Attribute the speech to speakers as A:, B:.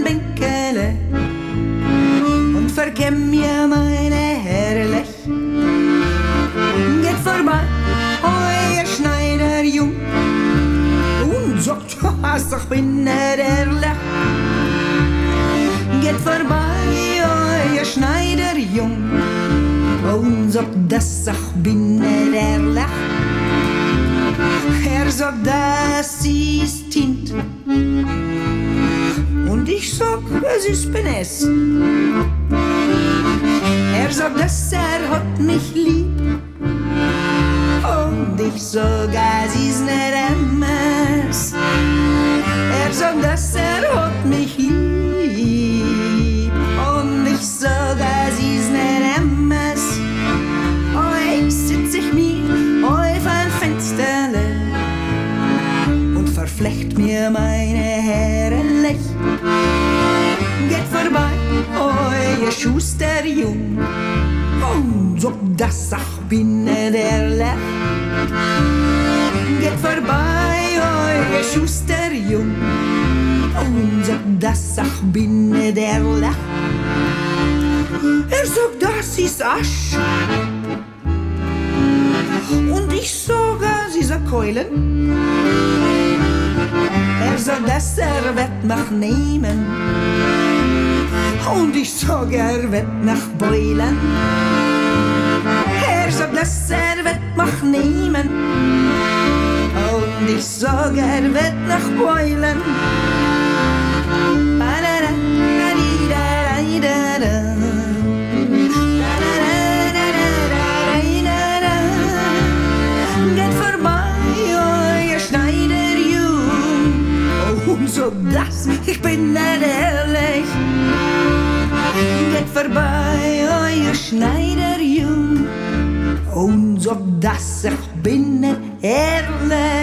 A: Bänkele und vergem mir meine herrlich. Geht vorbei, euer Schneiderjung, und sagt, ich bin nicht ehrlich. Geht vorbei, euer Schneiderjung, und sagt, dass ich bin nicht ehrlich. Sagt, das ist Tint, und ich sag, es ist Penes. Sagt, dass hat mich lieb, und ich sag, es ist nicht MS. Sagt, dass hat mich lieb, und ich sag, es ist nicht MS. Oh, sitz ich mir auf ein Fensterle und verflecht mir meine Herrenlech. Geht vorbei, euer Schusterjung, und sagt, dass ich bin nicht ehrlich. Geht vorbei, euer Schusterjung, und sagt, dass ich bin nicht ehrlich. Sagt, das ist Asch, und ich sag, es ist ein Keulen. Sagt, dass wird mich nehmen, und ich sag, wird mich beulen. Sagt, dass wird mich nehmen, und ich sag, wird mich beulen. So das, ich bin nicht ehrlich. Geht vorbei, euer Schneiderjung, und so das, ich bin nicht ehrlich.